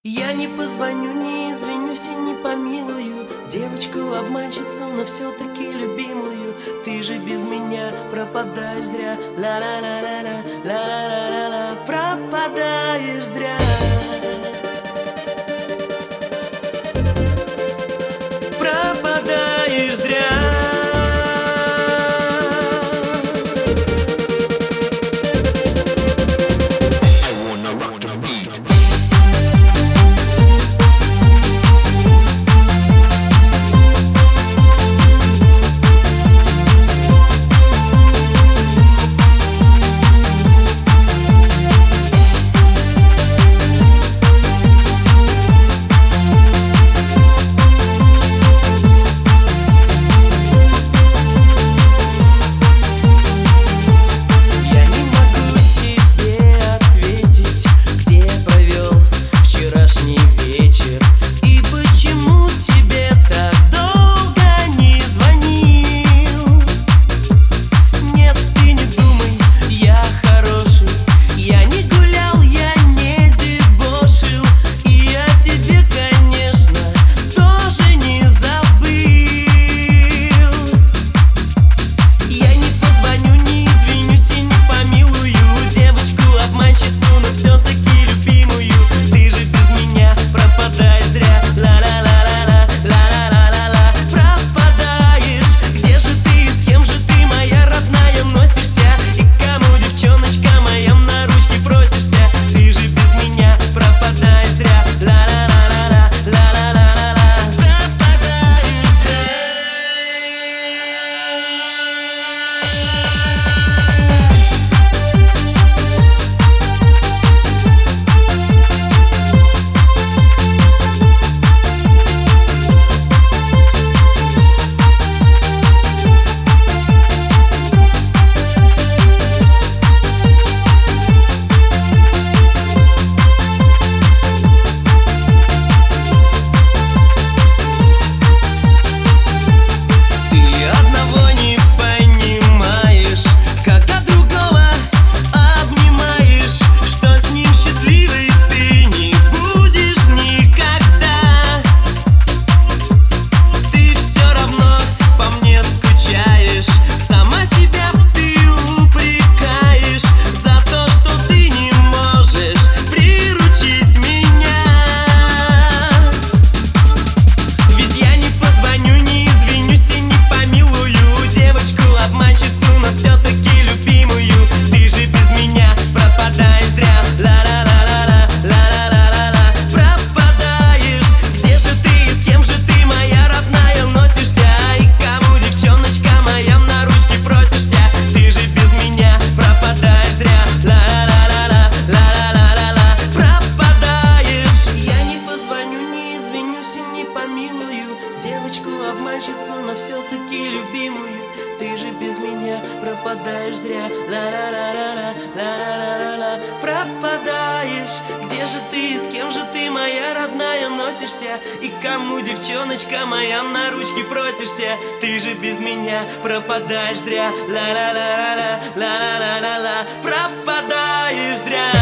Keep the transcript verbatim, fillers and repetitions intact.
Я не позвоню, не извинюсь и не помилую девочку-обманщицу, но все-таки любимую. Ты же без меня пропадаешь зря. Ла-ла-ла-ла-ла, ла-ла-ла-ла, пропадаешь зря. Пропадаешь зря. Девочку-обманщицу, но все-таки любимую. Ты же без меня пропадаешь зря. Ла-ла-ла-ла-ла, ла-ла-ла-ла-ла, пропадаешь. Где же ты, с кем же ты, моя родная, носишься? И кому, девчоночка моя, на ручки просишься? Ты же без меня пропадаешь зря. Ла-ла-ла-ла-ла, ла-ла-ла-ла-ла, пропадаешь зря.